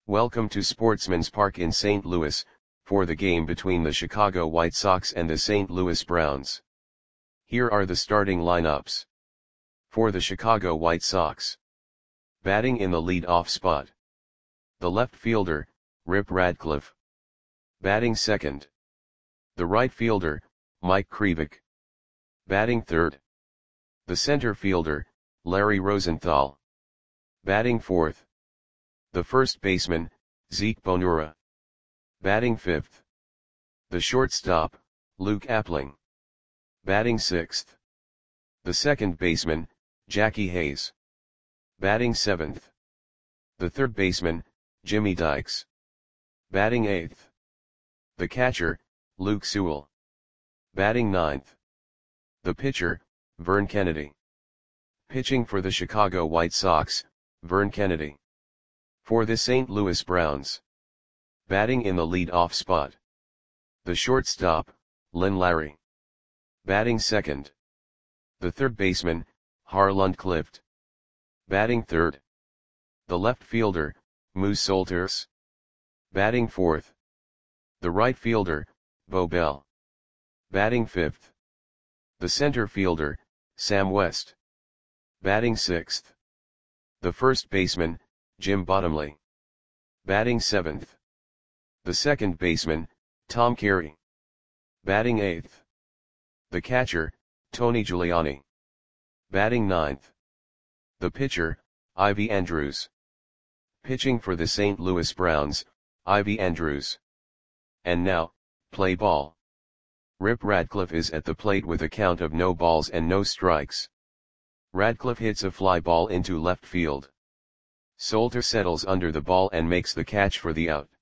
Welcome to Sportsman's Park in St. Louis, for the game between the Chicago White Sox and the St. Louis Browns. Here are the starting lineups. For the Chicago White Sox. Batting in the lead-off spot. The left fielder, Rip Radcliffe. Batting second. The right fielder, Mike Krivik. Batting third. The center fielder, Larry Rosenthal. Batting fourth. The first baseman, Zeke Bonura. Batting fifth. The shortstop, Luke Appling. Batting sixth. The second baseman, Jackie Hayes. Batting seventh. The third baseman, Jimmy Dykes. Batting eighth. The catcher, Luke Sewell. Batting ninth. The pitcher, Vern Kennedy. Pitching for the Chicago White Sox, Vern Kennedy. For the St. Louis Browns. Batting in the lead-off spot. The shortstop, Lynn Larry. Batting second. The third baseman, Harland Clift. Batting third. The left fielder, Moose Solters. Batting fourth. The right fielder, Bo Bell. Batting fifth. The center fielder, Sam West. Batting sixth. The first baseman, Jim Bottomley. Batting seventh. The second baseman, Tom Carey. Batting eighth. The catcher, Tony Giuliani. Batting ninth. The pitcher, Ivy Andrews. Pitching for the St. Louis Browns, Ivy Andrews. And now, play ball. Rip Radcliffe is at the plate with a count of no balls and no strikes. Radcliffe hits a fly ball into left field. Solter settles under the ball and makes the catch for the out.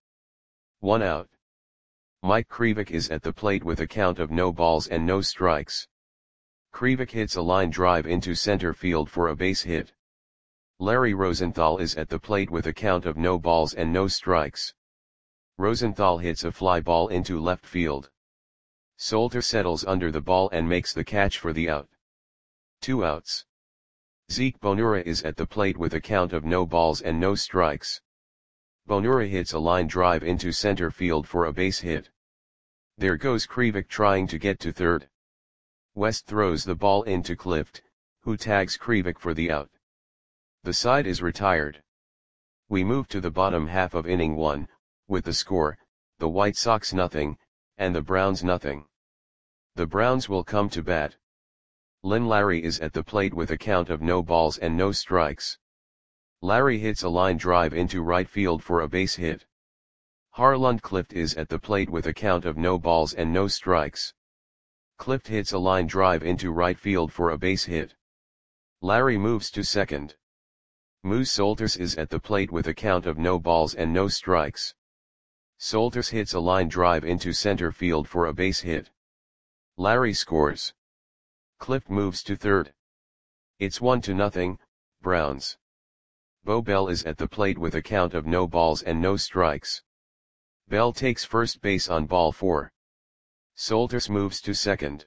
1 out. Mike Krivik is at the plate with a count of no balls and no strikes. Krivik hits a line drive into center field for a base hit. Larry Rosenthal is at the plate with a count of no balls and no strikes. Rosenthal hits a fly ball into left field. Solter settles under the ball and makes the catch for the out. 2 outs. Zeke Bonura is at the plate with a count of no balls and no strikes. Bonura hits a line drive into center field for a base hit. There goes Krivik trying to get to third. West throws the ball into Clift, who tags Krivik for the out. The side is retired. We move to the bottom half of inning 1, with the score, the White Sox nothing, and the Browns nothing. The Browns will come to bat. Lynn Larry is at the plate with a count of no balls and no strikes. Larry hits a line drive into right field for a base hit. Harland Clift is at the plate with a count of no balls and no strikes. Clift hits a line drive into right field for a base hit. Larry moves to second. Moose Solters is at the plate with a count of no balls and no strikes. Solters hits a line drive into center field for a base hit. Larry scores. Clift moves to third. It's 1-0, Browns. Bo Bell is at the plate with a count of no balls and no strikes. Bell takes first base on ball 4. Solters moves to second.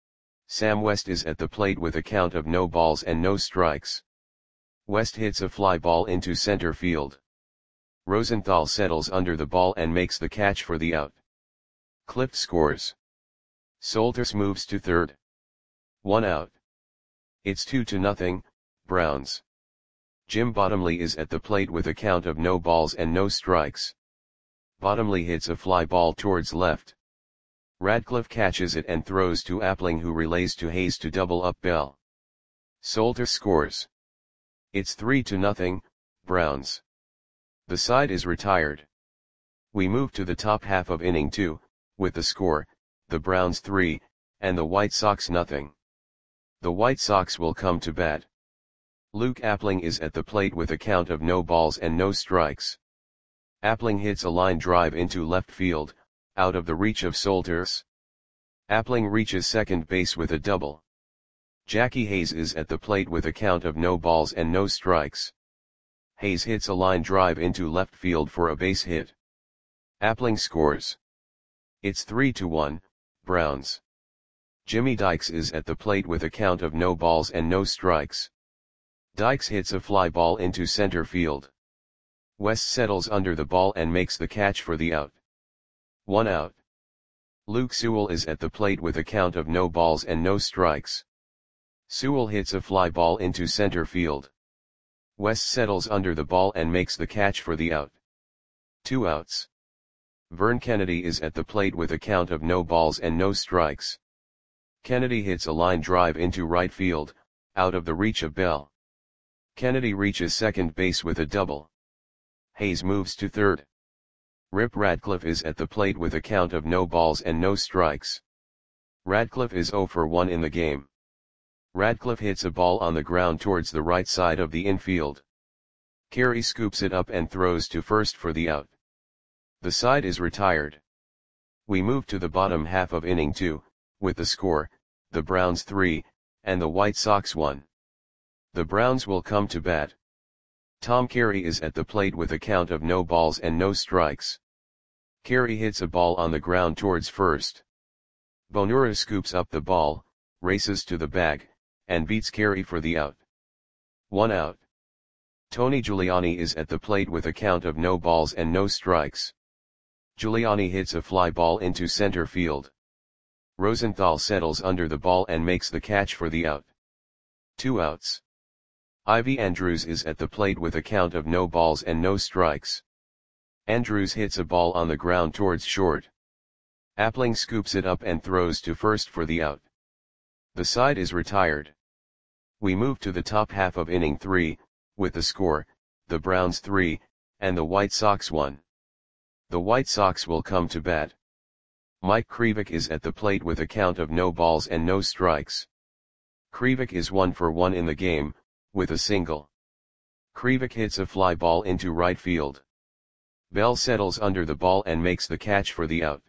Sam West is at the plate with a count of no balls and no strikes. West hits a fly ball into center field. Rosenthal settles under the ball and makes the catch for the out. Clift scores. Solters moves to third. 1 out. It's 2-0, Browns. Jim Bottomley is at the plate with a count of no balls and no strikes. Bottomley hits a fly ball towards left. Radcliffe catches it and throws to Appling, who relays to Hayes to double up Bell. Solter scores. It's 3-0, Browns. The side is retired. We move to the top half of inning 2, with the score, the Browns 3, and the White Sox nothing. The White Sox will come to bat. Luke Appling is at the plate with a count of no balls and no strikes. Appling hits a line drive into left field, out of the reach of Solters. Appling reaches second base with a double. Jackie Hayes is at the plate with a count of no balls and no strikes. Hayes hits a line drive into left field for a base hit. Appling scores. It's 3-1, Browns. Jimmy Dykes is at the plate with a count of no balls and no strikes. Dykes hits a fly ball into center field. West settles under the ball and makes the catch for the out. 1 out. Luke Sewell is at the plate with a count of no balls and no strikes. Sewell hits a fly ball into center field. West settles under the ball and makes the catch for the out. 2 outs. Vern Kennedy is at the plate with a count of no balls and no strikes. Kennedy hits a line drive into right field, out of the reach of Bell. Kennedy reaches second base with a double. Hayes moves to third. Rip Radcliffe is at the plate with a count of no balls and no strikes. Radcliffe is 0 for 1 in the game. Radcliffe hits a ball on the ground towards the right side of the infield. Carey scoops it up and throws to first for the out. The side is retired. We move to the bottom half of inning 2, with the score, the Browns 3, and the White Sox 1. The Browns will come to bat. Tom Carey is at the plate with a count of no balls and no strikes. Carey hits a ball on the ground towards first. Bonura scoops up the ball, races to the bag, and beats Carey for the out. 1 out. Tony Giuliani is at the plate with a count of no balls and no strikes. Giuliani hits a fly ball into center field. Rosenthal settles under the ball and makes the catch for the out. 2 outs. Ivy Andrews is at the plate with a count of no balls and no strikes. Andrews hits a ball on the ground towards short. Appling scoops it up and throws to first for the out. The side is retired. We move to the top half of inning 3, with the score, the Browns 3, and the White Sox 1. The White Sox will come to bat. Mike Krivik is at the plate with a count of no balls and no strikes. Krivik is 1 for 1 in the game, with a single. Krivik hits a fly ball into right field. Bell settles under the ball and makes the catch for the out.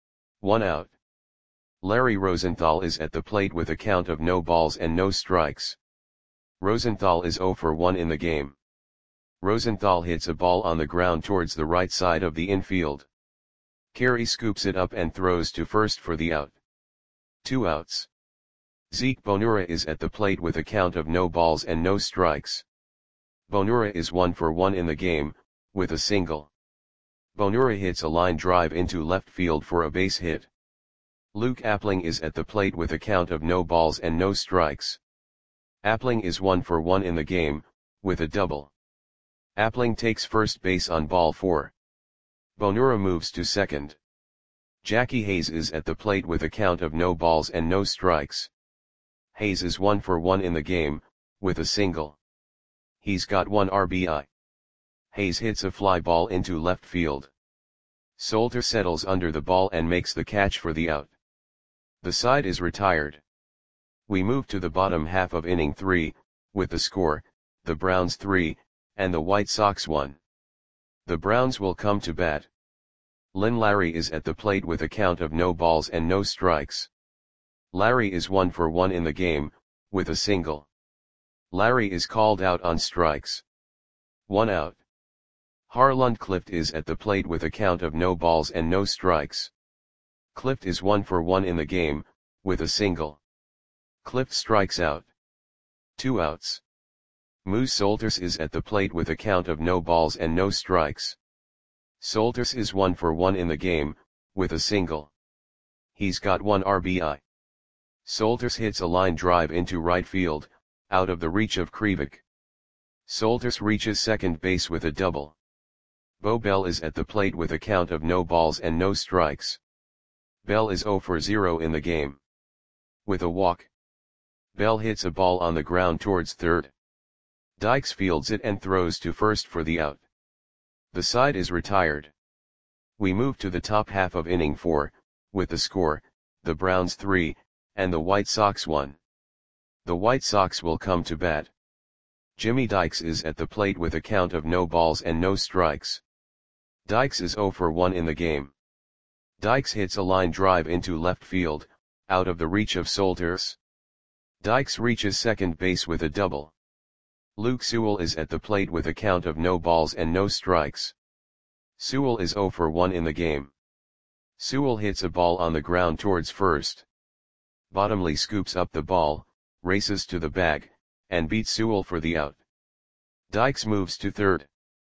1 out. Larry Rosenthal is at the plate with a count of no balls and no strikes. Rosenthal is 0 for 1 in the game. Rosenthal hits a ball on the ground towards the right side of the infield. Carey scoops it up and throws to first for the out. 2 outs. Zeke Bonura is at the plate with a count of no balls and no strikes. Bonura is 1 for 1 in the game, with a single. Bonura hits a line drive into left field for a base hit. Luke Appling is at the plate with a count of no balls and no strikes. Appling is 1 for 1 in the game, with a double. Appling takes first base on ball 4. Bonura moves to second. Jackie Hayes is at the plate with a count of no balls and no strikes. Hayes is 1 for 1 in the game, with a single. He's got 1 RBI. Hayes hits a fly ball into left field. Solter settles under the ball and makes the catch for the out. The side is retired. We move to the bottom half of inning 3, with the score, the Browns 3, and the White Sox 1. The Browns will come to bat. Lynn Larry is at the plate with a count of no balls and no strikes. Larry is 1 for 1 in the game, with a single. Larry is called out on strikes. 1 out. Harland Clift is at the plate with a count of no balls and no strikes. Clift is 1 for 1 in the game, with a single. Clift strikes out. 2 outs. Moose Solters is at the plate with a count of no balls and no strikes. Solters is 1 for 1 in the game, with a single. He's got 1 RBI. Solters hits a line drive into right field, out of the reach of Krivik. Solters reaches second base with a double. Bo Bell is at the plate with a count of no balls and no strikes. Bell is 0 for 0 in the game. With a walk. Bell hits a ball on the ground towards third. Dykes fields it and throws to first for the out. The side is retired. We move to the top half of inning 4, with the score, the Browns 3, and the White Sox 1. The White Sox will come to bat. Jimmy Dykes is at the plate with a count of no balls and no strikes. Dykes is 0 for 1 in the game. Dykes hits a line drive into left field, out of the reach of Solters. Dykes reaches second base with a double. Luke Sewell is at the plate with a count of no balls and no strikes. Sewell is 0 for 1 in the game. Sewell hits a ball on the ground towards first. Bottomley scoops up the ball, races to the bag, and beats Sewell for the out. Dykes moves to third.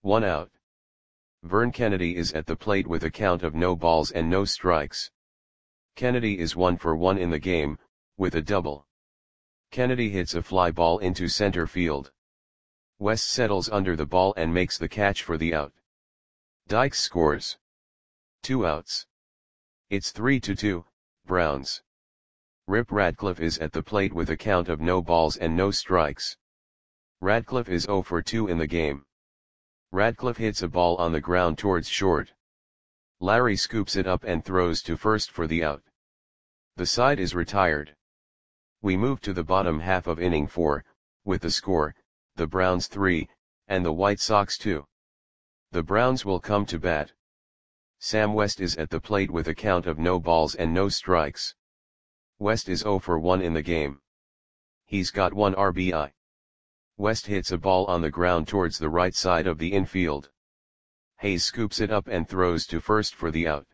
1 out. Vern Kennedy is at the plate with a count of no balls and no strikes. Kennedy is 1 for 1 in the game, with a double. Kennedy hits a fly ball into center field. West settles under the ball and makes the catch for the out. Dykes scores. 2 outs. It's 3-2, Browns. Rip Radcliffe is at the plate with a count of no balls and no strikes. Radcliffe is 0 for 2 in the game. Radcliffe hits a ball on the ground towards short. Larry scoops it up and throws to first for the out. The side is retired. We move to the bottom half of inning 4, with the score, the Browns 3, and the White Sox 2. The Browns will come to bat. Sam West is at the plate with a count of no balls and no strikes. West is 0 for 1 in the game. He's got 1 RBI. West hits a ball on the ground towards the right side of the infield. Hayes scoops it up and throws to first for the out.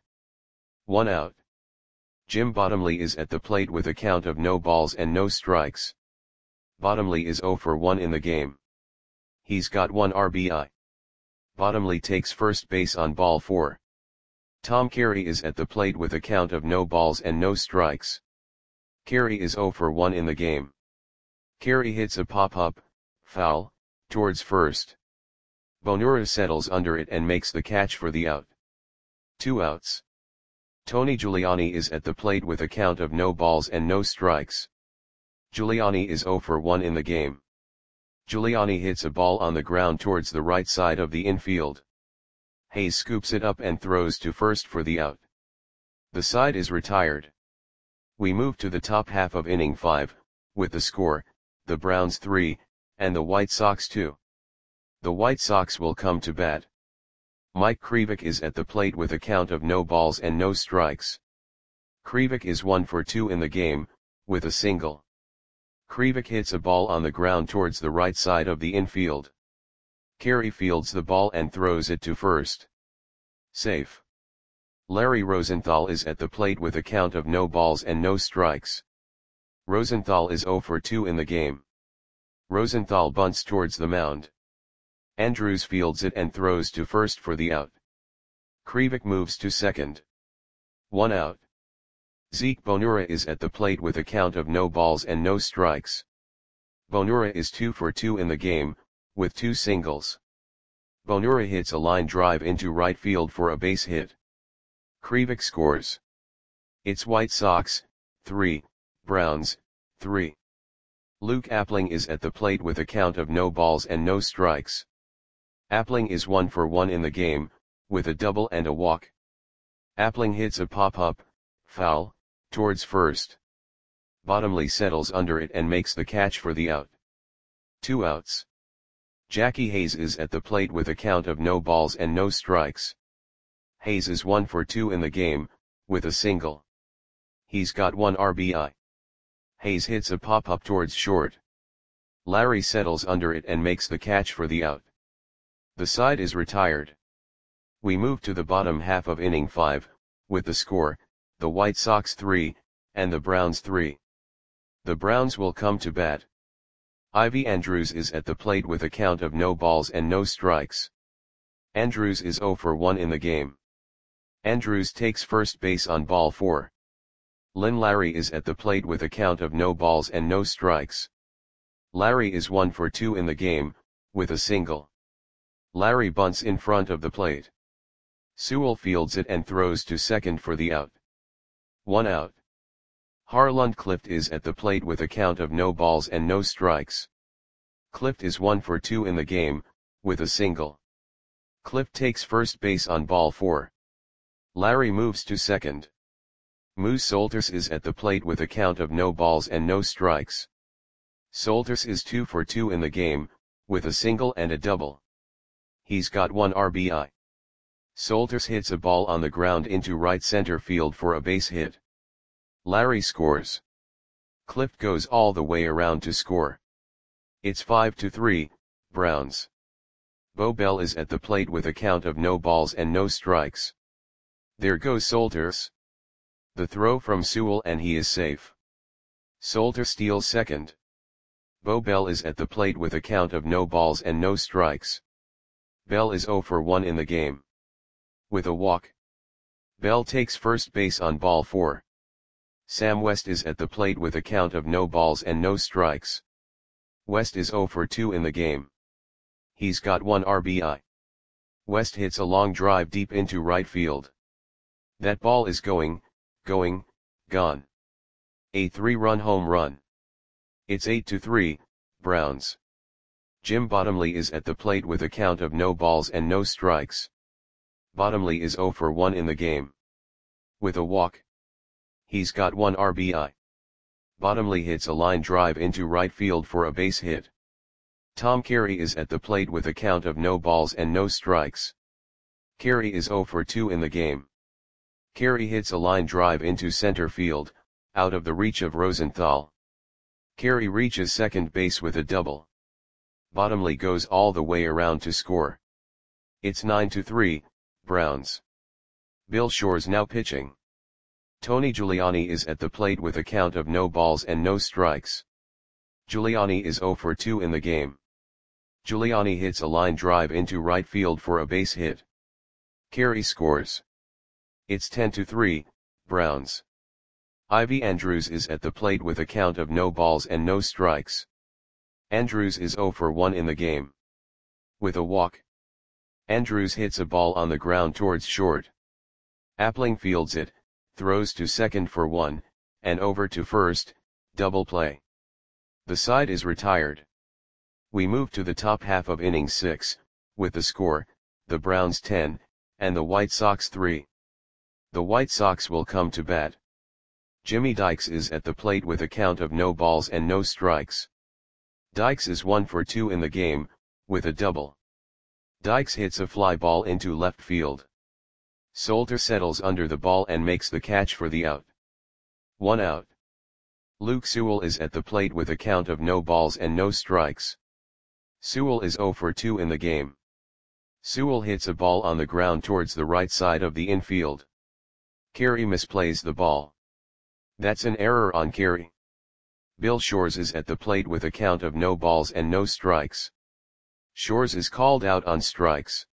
1 out. Jim Bottomley is at the plate with a count of no balls and no strikes. Bottomley is 0 for 1 in the game. He's got 1 RBI. Bottomley takes first base on ball 4. Tom Carey is at the plate with a count of no balls and no strikes. Carey is 0 for 1 in the game. Carey hits a pop-up, foul, towards first. Bonura settles under it and makes the catch for the out. 2 outs. Tony Giuliani is at the plate with a count of no balls and no strikes. Giuliani is 0 for 1 in the game. Giuliani hits a ball on the ground towards the right side of the infield. Hayes scoops it up and throws to first for the out. The side is retired. We move to the top half of inning 5, with the score, the Browns 3, and the White Sox 2. The White Sox will come to bat. Mike Krivik is at the plate with a count of no balls and no strikes. Krivik is 1 for 2 in the game, with a single. Krivik hits a ball on the ground towards the right side of the infield. Carey fields the ball and throws it to first. Safe. Larry Rosenthal is at the plate with a count of no balls and no strikes. Rosenthal is 0 for 2 in the game. Rosenthal bunts towards the mound. Andrews fields it and throws to first for the out. Krivik moves to second. 1 out. Zeke Bonura is at the plate with a count of no balls and no strikes. Bonura is 2 for 2 in the game, with 2 singles. Bonura hits a line drive into right field for a base hit. Krivik scores. It's White Sox, 3, Browns, 3. Luke Appling is at the plate with a count of no balls and no strikes. Appling is 1 for 1 in the game, with a double and a walk. Appling hits a pop-up, foul, towards first. Bottomley settles under it and makes the catch for the out. 2 outs. Jackie Hayes is at the plate with a count of no balls and no strikes. Hayes is 1 for 2 in the game, with a single. He's got 1 RBI. Hayes hits a pop-up towards short. Larry settles under it and makes the catch for the out. The side is retired. We move to the bottom half of inning 5, with the score, the White Sox 3, and the Browns 3. The Browns will come to bat. Ivy Andrews is at the plate with a count of no balls and no strikes. Andrews is 0 for 1 in the game. Andrews takes first base on ball 4. Lynn Larry is at the plate with a count of no balls and no strikes. Larry is 1 for 2 in the game, with a single. Larry bunts in front of the plate. Sewell fields it and throws to second for the out. 1 out. Harland Clift is at the plate with a count of no balls and no strikes. Clift is 1 for 2 in the game, with a single. Clift takes first base on ball 4. Larry moves to second. Moose Solters is at the plate with a count of no balls and no strikes. Solters is 2 for 2 in the game, with a single and a double. He's got 1 RBI. Solters hits a ball on the ground into right center field for a base hit. Larry scores. Clift goes all the way around to score. It's 5-3, Browns. Bo Bell is at the plate with a count of no balls and no strikes. There goes Solters. The throw from Sewell and he is safe. Solters steals second. Bo Bell is at the plate with a count of no balls and no strikes. Bell is 0 for 1 in the game. With a walk. Bell takes first base on ball 4. Sam West is at the plate with a count of no balls and no strikes. West is 0 for 2 in the game. He's got 1 RBI. West hits a long drive deep into right field. That ball is going, gone. A 3-run home run. It's 8-3, Browns. Jim Bottomley is at the plate with a count of no balls and no strikes. Bottomley is 0 for 1 in the game. With a walk. He's got 1 RBI. Bottomley hits a line drive into right field for a base hit. Tom Carey is at the plate with a count of no balls and no strikes. Carey is 0 for 2 in the game. Carey hits a line drive into center field, out of the reach of Rosenthal. Carey reaches second base with a double. Bottomley goes all the way around to score. It's 9-3, Browns. Bill Shores now pitching. Tony Giuliani is at the plate with a count of no balls and no strikes. Giuliani is 0 for 2 in the game. Giuliani hits a line drive into right field for a base hit. Carey scores. It's 10-3, Browns. Ivy Andrews is at the plate with a count of no balls and no strikes. Andrews is 0 for 1 in the game. With a walk. Andrews hits a ball on the ground towards short. Appling fields it, throws to second for 1, and over to first, double play. The side is retired. We move to the top half of inning 6, with the score, the Browns 10, and the White Sox 3. The White Sox will come to bat. Jimmy Dykes is at the plate with a count of no balls and no strikes. Dykes is 1 for 2 in the game, with a double. Dykes hits a fly ball into left field. Solter settles under the ball and makes the catch for the out. 1 out. Luke Sewell is at the plate with a count of no balls and no strikes. Sewell is 0 for 2 in the game. Sewell hits a ball on the ground towards the right side of the infield. Carey misplays the ball. That's an error on Carey. Bill Shores is at the plate with a count of no balls and no strikes. Shores is called out on strikes.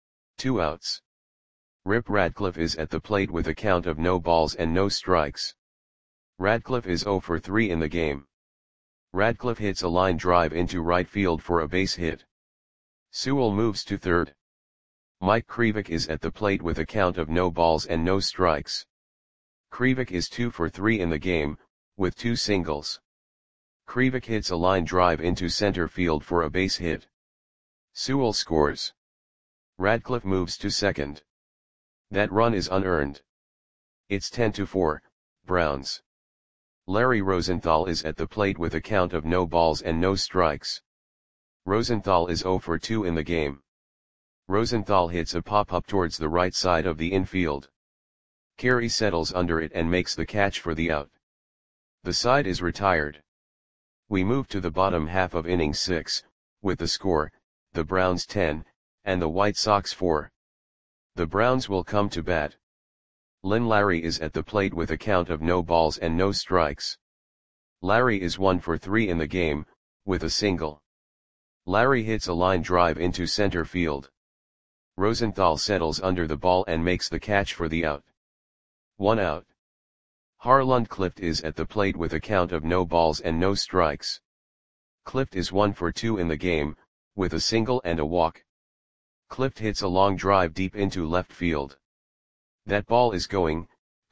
2 outs. Rip Radcliffe is at the plate with a count of no balls and no strikes. Radcliffe is 0 for 3 in the game. Radcliffe hits a line drive into right field for a base hit. Sewell moves to third. Mike Krivik is at the plate with a count of no balls and no strikes. Krivik is 2 for 3 in the game, with 2 singles. Krivik hits a line drive into center field for a base hit. Sewell scores. Radcliffe moves to second. That run is unearned. It's 10-4, Browns. Larry Rosenthal is at the plate with a count of no balls and no strikes. Rosenthal is 0 for 2 in the game. Rosenthal hits a pop-up towards the right side of the infield. Carey settles under it and makes the catch for the out. The side is retired. We move to the bottom half of inning 6, with the score, the Browns 10, and the White Sox 4. The Browns will come to bat. Lynn Larry is at the plate with a count of no balls and no strikes. Larry is 1 for 3 in the game, with a single. Larry hits a line drive into center field. Rosenthal settles under the ball and makes the catch for the out. 1 out. Harland Clift is at the plate with a count of no balls and no strikes. Clift is 1 for 2 in the game, with a single and a walk. Clift hits a long drive deep into left field. That ball is going,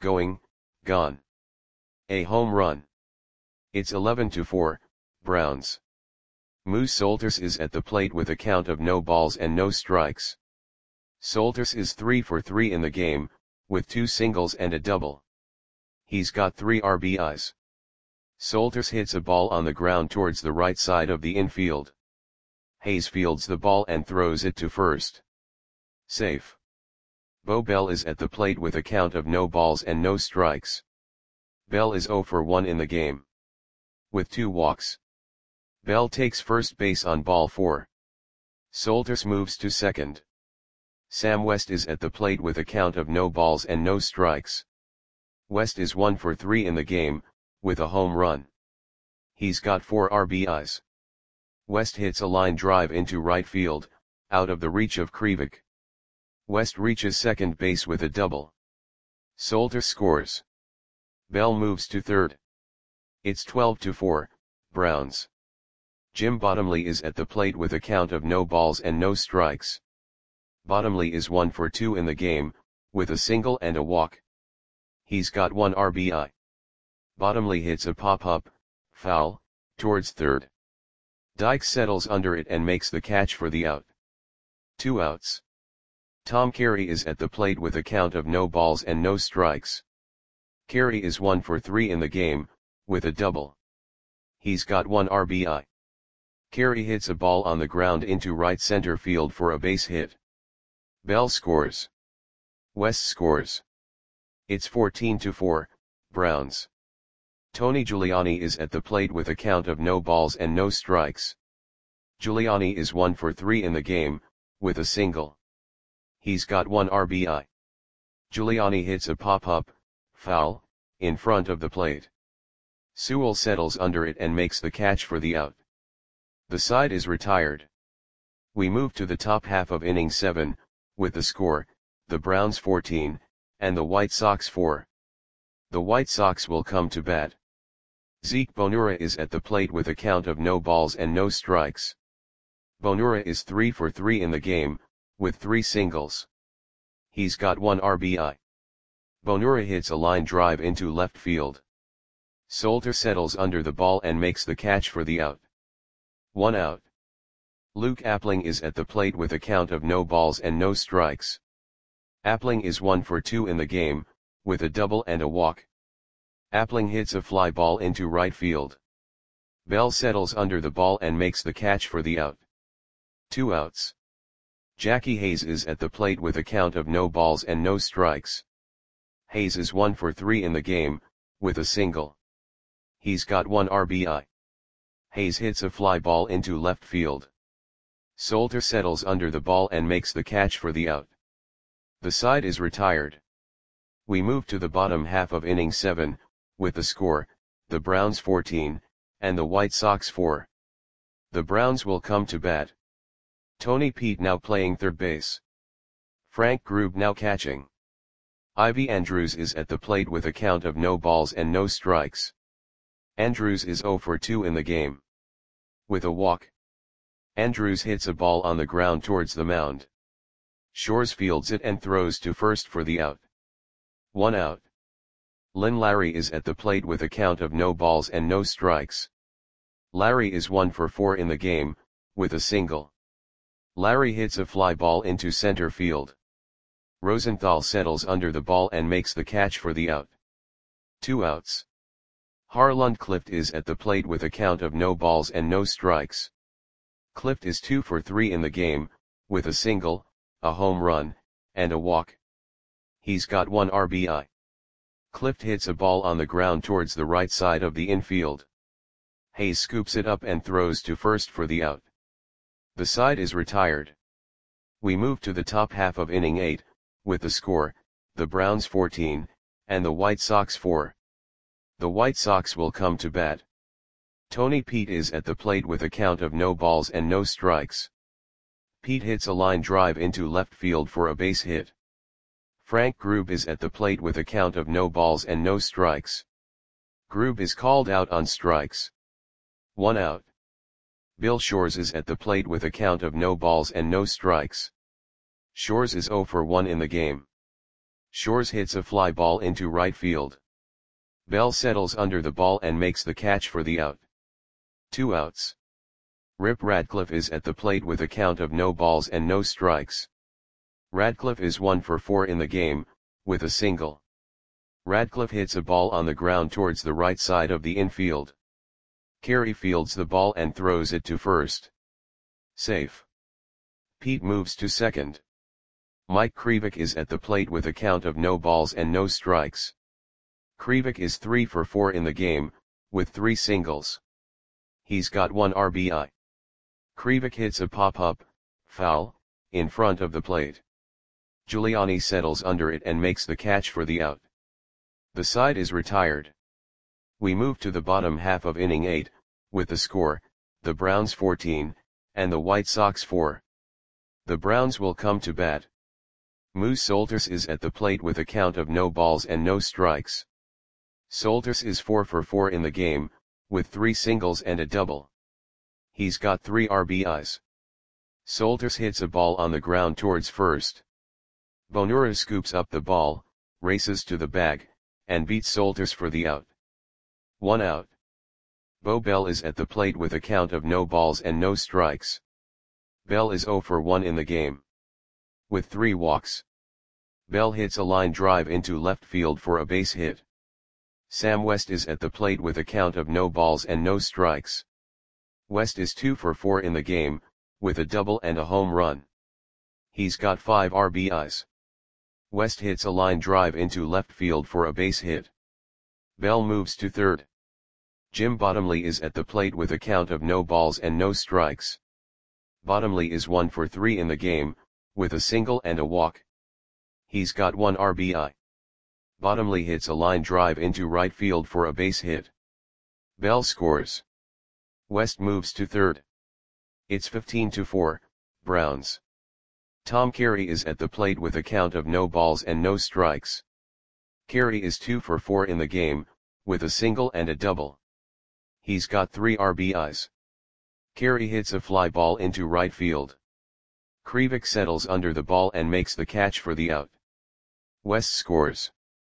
gone. A home run. It's 11-4, Browns. Moose Solters is at the plate with a count of no balls and no strikes. Solters is 3 for 3 in the game, with 2 singles and a double. He's got 3 RBIs. Solters hits a ball on the ground towards the right side of the infield. Hayes fields the ball and throws it to first. Safe. Bo Bell is at the plate with a count of no balls and no strikes. Bell is 0 for 1 in the game. With 2 walks. Bell takes first base on ball 4. Solters moves to second. Sam West is at the plate with a count of no balls and no strikes. West is 1 for 3 in the game, with a home run. He's got 4 RBIs. West hits a line drive into right field, out of the reach of Krivik. West reaches second base with a double. Soltis scores. Bell moves to third. It's 12-4, Browns. Jim Bottomley is at the plate with a count of no balls and no strikes. Bottomley is 1 for 2 in the game, with a single and a walk. He's got 1 RBI. Bottomley hits a pop-up, foul, towards third. Dykes settles under it and makes the catch for the out. 2 outs. Tom Carey is at the plate with a count of no balls and no strikes. Carey is 1 for 3 in the game, with a double. He's got 1 RBI. Carey hits a ball on the ground into right center field for a base hit. Bell scores. West scores. It's 14-4, Browns. Tony Giuliani is at the plate with a count of no balls and no strikes. Giuliani is 1 for 3 in the game, with a single. He's got 1 RBI. Giuliani hits a pop-up, foul, in front of the plate. Sewell settles under it and makes the catch for the out. The side is retired. We move to the top half of inning 7, with the score, the Browns 14, and the White Sox 4. The White Sox will come to bat. Zeke Bonura is at the plate with a count of no balls and no strikes. Bonura is 3 for 3 in the game, with 3 singles. He's got 1 RBI. Bonura hits a line drive into left field. Solter settles under the ball and makes the catch for the out. 1 out. Luke Appling is at the plate with a count of no balls and no strikes. Appling is 1 for 2 in the game, with a double and a walk. Appling hits a fly ball into right field. Bell settles under the ball and makes the catch for the out. 2 outs. Jackie Hayes is at the plate with a count of no balls and no strikes. Hayes is 1 for 3 in the game, with a single. He's got 1 RBI. Hayes hits a fly ball into left field. Solter settles under the ball and makes the catch for the out. The side is retired. We move to the bottom half of inning 7, with the score, the Browns 14, and the White Sox 4. The Browns will come to bat. Tony Pete now playing third base. Frank Grube now catching. Ivy Andrews is at the plate with a count of no balls and no strikes. Andrews is 0 for 2 in the game. With a walk. Andrews hits a ball on the ground towards the mound. Shores fields it and throws to first for the out. 1 out. Lynn Larry is at the plate with a count of no balls and no strikes. Larry is 1 for 4 in the game, with a single. Larry hits a fly ball into center field. Rosenthal settles under the ball and makes the catch for the out. 2 outs. Harland Clift is at the plate with a count of no balls and no strikes. Clift is 2 for 3 in the game, with a single, a home run, and a walk. He's got 1 RBI. Clift hits a ball on the ground towards the right side of the infield. Hayes scoops it up and throws to first for the out. The side is retired. We move to the top half of inning 8, with the score, the Browns 14, and the White Sox 4. The White Sox will come to bat. Tony Pete is at the plate with a count of no balls and no strikes. Pete hits a line drive into left field for a base hit. Frank Grube is at the plate with a count of no balls and no strikes. Grube is called out on strikes. 1 out. Bill Shores is at the plate with a count of no balls and no strikes. Shores is 0 for 1 in the game. Shores hits a fly ball into right field. Bell settles under the ball and makes the catch for the out. 2 outs. Rip Radcliffe is at the plate with a count of no balls and no strikes. Radcliffe is 1 for 4 in the game, with a single. Radcliffe hits a ball on the ground towards the right side of the infield. Carey fields the ball and throws it to first. Safe. Pete moves to second. Mike Krivik is at the plate with a count of no balls and no strikes. Krivik is 3 for 4 in the game, with 3 singles. He's got 1 RBI. Krivik hits a pop-up, foul, in front of the plate. Giuliani settles under it and makes the catch for the out. The side is retired. We move to the bottom half of inning 8, with the score, the Browns 14, and the White Sox 4. The Browns will come to bat. Moose Solters is at the plate with a count of no balls and no strikes. Solters is 4 for 4 in the game, with 3 singles and a double. He's got 3 RBIs. Solters hits a ball on the ground towards first. Bonura scoops up the ball, races to the bag, and beats Solters for the out. 1 out. Bo Bell is at the plate with a count of no balls and no strikes. Bell is 0 for 1 in the game. With 3 walks. Bell hits a line drive into left field for a base hit. Sam West is at the plate with a count of no balls and no strikes. West is 2 for 4 in the game, with a double and a home run. He's got 5 RBIs. West hits a line drive into left field for a base hit. Bell moves to third. Jim Bottomley is at the plate with a count of no balls and no strikes. Bottomley is 1 for 3 in the game, with a single and a walk. He's got 1 RBI. Bottomley hits a line drive into right field for a base hit. Bell scores. West moves to third. It's 15-4, Browns. Tom Carey is at the plate with a count of no balls and no strikes. Carey is 2 for 4 in the game, with a single and a double. He's got 3 RBIs. Carey hits a fly ball into right field. Krivik settles under the ball and makes the catch for the out. West scores.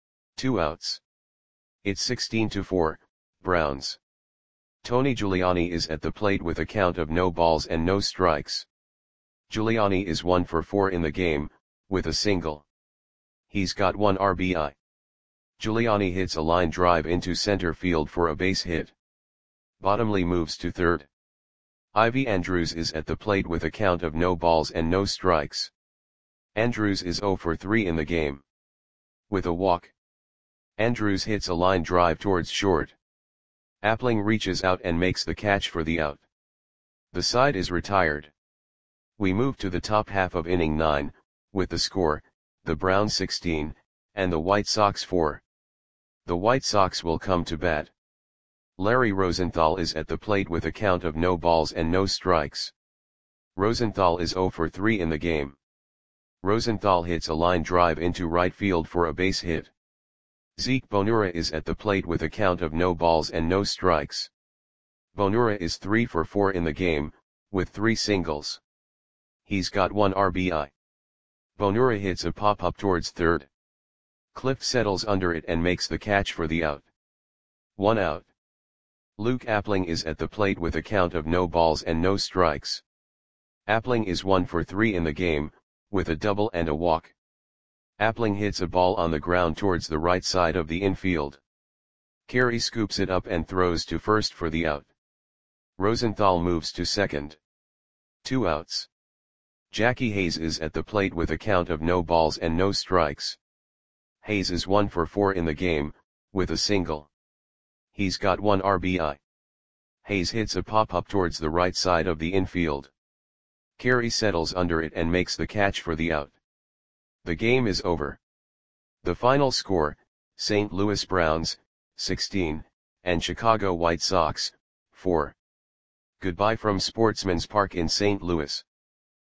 2 outs. It's 16-4, Browns. Tony Giuliani is at the plate with a count of no balls and no strikes. Giuliani is 1 for 4 in the game, with a single. He's got 1 RBI. Giuliani hits a line drive into center field for a base hit. Bottomley moves to third. Ivy Andrews is at the plate with a count of no balls and no strikes. Andrews is 0 for 3 in the game. With a walk. Andrews hits a line drive towards short. Appling reaches out and makes the catch for the out. The side is retired. We move to the top half of inning 9, with the score, the Browns 16, and the White Sox 4. The White Sox will come to bat. Larry Rosenthal is at the plate with a count of no balls and no strikes. Rosenthal is 0 for 3 in the game. Rosenthal hits a line drive into right field for a base hit. Zeke Bonura is at the plate with a count of no balls and no strikes. Bonura is 3 for 4 in the game, with 3 singles. He's got 1 RBI. Bonura hits a pop-up towards third. Cliff settles under it and makes the catch for the out. 1 out. Luke Appling is at the plate with a count of no balls and no strikes. Appling is 1 for 3 in the game, with a double and a walk. Appling hits a ball on the ground towards the right side of the infield. Carey scoops it up and throws to first for the out. Rosenthal moves to second. 2 outs. Jackie Hayes is at the plate with a count of no balls and no strikes. Hayes is 1 for 4 in the game, with a single. He's got 1 RBI. Hayes hits a pop-up towards the right side of the infield. Carey settles under it and makes the catch for the out. The game is over. The final score, St. Louis Browns, 16, and Chicago White Sox, 4. Goodbye from Sportsman's Park in St. Louis.